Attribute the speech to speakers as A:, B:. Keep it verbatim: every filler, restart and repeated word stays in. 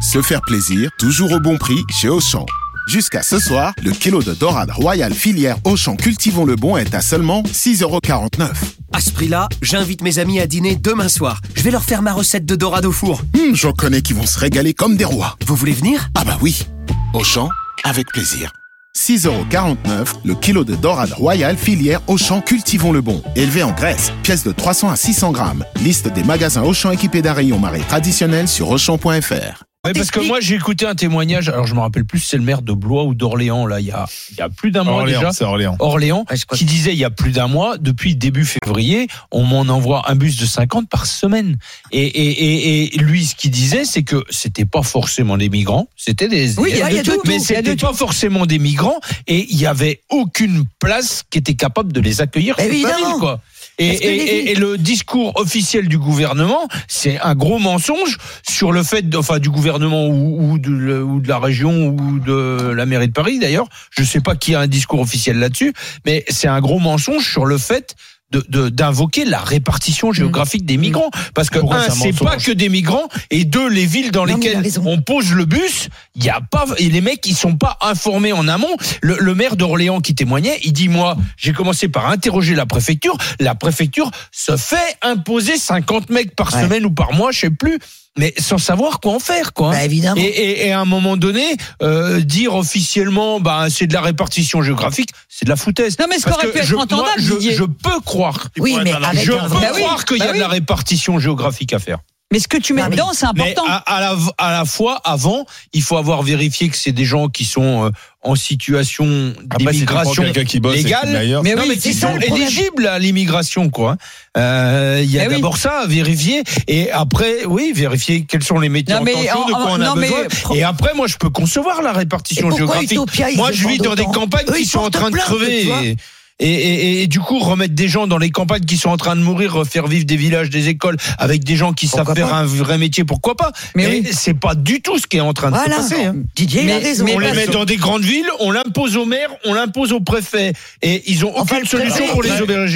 A: Se faire plaisir, toujours au bon prix chez Auchan. Jusqu'à ce soir, le kilo de dorade royale filière Auchan Cultivons le Bon est à seulement six euros quarante-neuf.
B: À ce prix-là, j'invite mes amis à dîner demain soir. Je vais leur faire ma recette de dorade au four.
A: Hum, j'en connais qui vont se régaler comme des rois.
B: Vous voulez venir ?
A: Ah bah oui. Auchan, avec plaisir. six euros quarante-neuf, le kilo de dorade royale filière Auchan Cultivons le Bon. Élevé en Grèce, pièce de trois cents à six cents grammes. Liste des magasins Auchan équipés d'un rayon marée traditionnel sur auchan point f r.
C: Oui, parce que moi j'ai écouté un témoignage, alors je me rappelle plus si c'est le maire de Blois ou d'Orléans, là il y a, il y a plus d'un mois
D: Orléans,
C: déjà.
D: C'est Orléans.
C: Orléans, qui disait il y a plus d'un mois, depuis début février, on m'en envoie un bus de cinquante par semaine. Et, et, et, et lui, ce qu'il disait, c'est que c'était pas forcément des migrants, c'était des...
E: Oui, il y a, il y a de tout.
C: Mais
E: il y a
C: c'était
E: de
C: pas
E: tout.
C: forcément des migrants, et il y avait aucune place qui était capable de les accueillir.
E: Mais
C: C'est pas
E: évidemment.
C: ville, quoi. Et,
E: Parce que les
C: et, et, et le discours officiel du gouvernement, c'est un gros mensonge sur le fait, de, enfin du gouvernement ou, ou, de, ou de la région ou de la mairie de Paris d'ailleurs. Je sais pas qui a un discours officiel là-dessus, mais c'est un gros mensonge sur le fait de, de, d'invoquer la répartition géographique des migrants. Parce que,
D: Pourquoi
C: un,
D: c'est un
C: c'est
D: mensonge
C: pas que des migrants, et deux, les villes dans
E: Non, mais il a
C: lesquelles
E: raison.
C: on pose le bus, il y a pas, et les mecs, ils sont pas informés en amont. Le, le maire d'Orléans qui témoignait, il dit, moi, j'ai commencé par interroger la préfecture. La préfecture se fait imposer cinquante mecs par
E: Ouais.
C: semaine ou par mois, je sais plus. Mais sans savoir quoi en faire, quoi.
E: Bah, évidemment.
C: Et, et, et à un moment donné, euh, dire officiellement, bah, c'est de la répartition géographique, c'est de la foutaise.
E: Non, mais ce
C: Parce
E: qu'aurait
C: que
E: pu être
C: je,
E: entendable,
C: moi, je,
E: Didier.
C: je peux croire.
E: Oui, mais avec
C: Je
E: un
C: peux
E: vrai-
C: croire
E: oui,
C: qu'il y a
E: bah
C: de la
E: oui.
C: répartition géographique à faire.
E: Mais ce que tu mets
C: Ah,
E: dedans, c'est
C: Mais
E: important.
C: à, à, la, à la fois, avant, il faut avoir vérifié que c'est des gens qui sont euh, en situation
D: Après, si tu prends
C: d'immigration
D: quelqu'un qui bosse et qui
C: légale,
D: met ailleurs,
E: Mais
C: non,
E: oui,
C: mais
E: c'est
C: qui
E: ça,
C: sont
E: le problème.
C: éligibles à l'immigration, quoi. Euh, Il y a
E: Eh oui.
C: d'abord ça à vérifier, et après, oui, vérifier quels sont les métiers
E: Non,
C: en
E: mais
C: tension, de
E: en-
C: quoi on a
E: non, mais
C: besoin.
E: pro-
C: Et après, moi, je peux concevoir la répartition
E: Et pourquoi
C: géographique.
E: Utopia, ils
C: Moi,
E: se
C: je vis
E: vendent
C: dans des
E: autant
C: campagnes
E: Eux,
C: qui
E: ils
C: sont en
E: portent
C: train de
E: plainte,
C: crever.
E: tu vois.
C: Et, et, et, et du coup, remettre des gens dans les campagnes qui sont en train de mourir, refaire vivre des villages, des écoles, avec des gens qui
E: Pourquoi
C: savent faire
E: pas
C: un vrai métier, pourquoi pas?
E: Mais
C: Mais
E: oui.
C: c'est pas du tout ce qui est en train de
E: Voilà.
C: se passer. Hein.
E: Didier, il a
C: Mais-
E: raison.
C: on les
E: Parce-
C: met dans des grandes villes, on l'impose aux maires, on l'impose aux préfets, et ils ont
E: Enfin,
C: aucune
E: le
C: solution
E: préfet-
C: pour les
D: Ouais.
C: auberger.